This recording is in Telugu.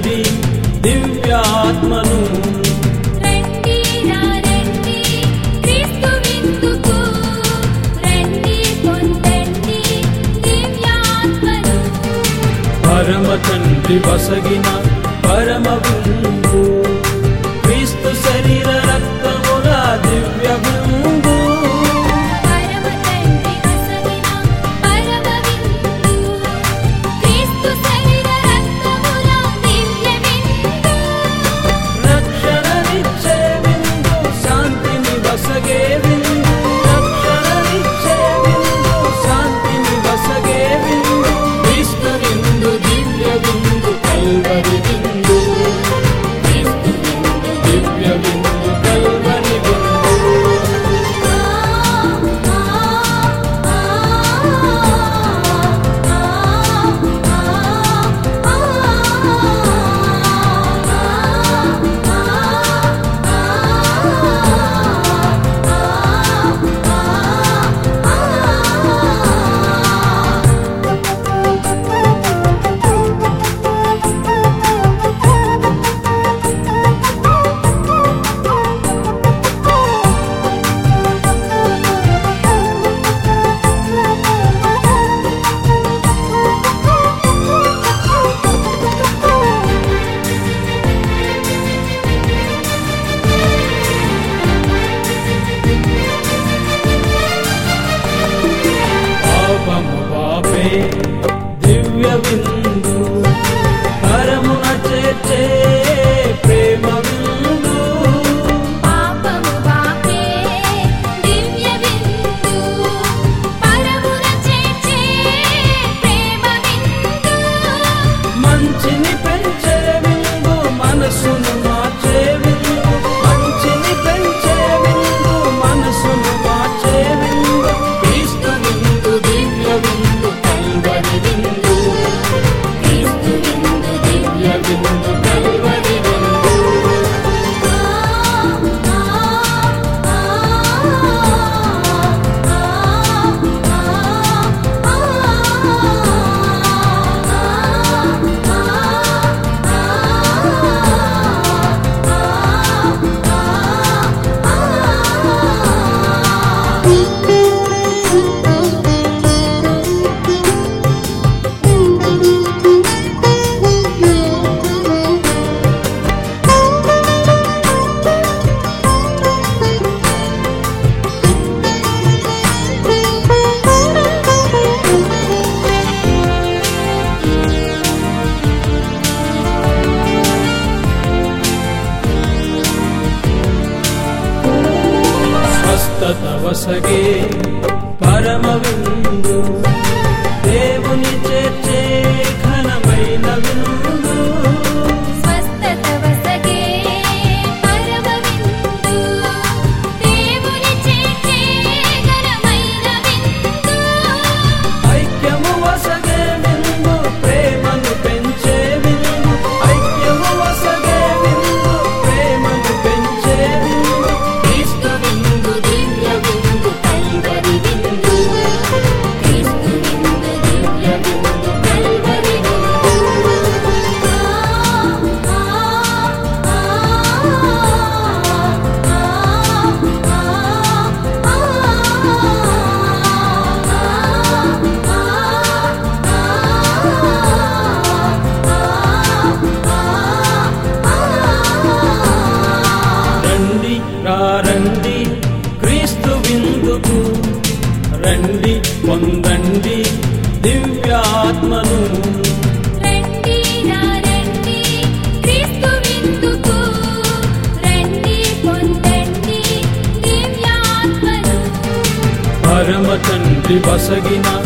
పొందండి దివ్యాత్మను. రండి రండి క్రీస్తు విందుకు, రండి పొందండి దివ్యాత్మను. పరమ తండ్రి వసగిన పరమ విందు, క్రీస్తు శరీర రక్తముల దివ్య విందు. పరమ తండ్రి వసగిన పరమ విందు, క్రీస్తు శరీర రక్తముల దివ్య విందు. రక్షణనిచ్చే విందు, శాంతిని వసగే విందు. రక్షణనిచ్చే విందు, శాంతిని వసగే విందు. క్రీస్తు విందు, దివ్య విందు, కల్వరి విందు. క్రీస్తు విందు, దివ్య విందు, కల్వరి విందు. పాపము పాపే దివ్య విందు, పరమున చేర్చే ప్రేమ విందు. పాపము పాపే దివ్య విందు, పరమున చేర్చే ప్రేమ విందు. మంచిని పెంచే విందు, మనసును మార్చే విందు. మంచిని పెంచే విందు, మనసును మార్చే విందు. క్రీస్తు విందు, దివ్య విందు, కల్వరి విందు. క్రీస్తు విందు, దివ్య విందు, కల్వరి విందు. స్వస్థత వసగే పరమ విందు, దేవుని చేర్చే ఘనమైన విందు. స్వస్థత వసగే పరమ విందు, దేవుని చేర్చే ఘనమైన విందు. ఐక్యము వసగే విందు, ప్రేమను పెంచే విందు. ఐక్యము వసగే విందు, ప్రేమను పెంచే విందు. క్రీస్తు విందు, దివ్య విందు, కల్వరి విందు. క్రీస్తు విందు, దివ్య విందు, కల్వరి విందు. రండి రండి క్రీస్తు విందుకు, రండి పొందండి దివ్యాత్మను. రండి రండి క్రీస్తు విందుకు, రండి పొందండి దివ్యాత్మను. పరమ తండ్రి వసగిన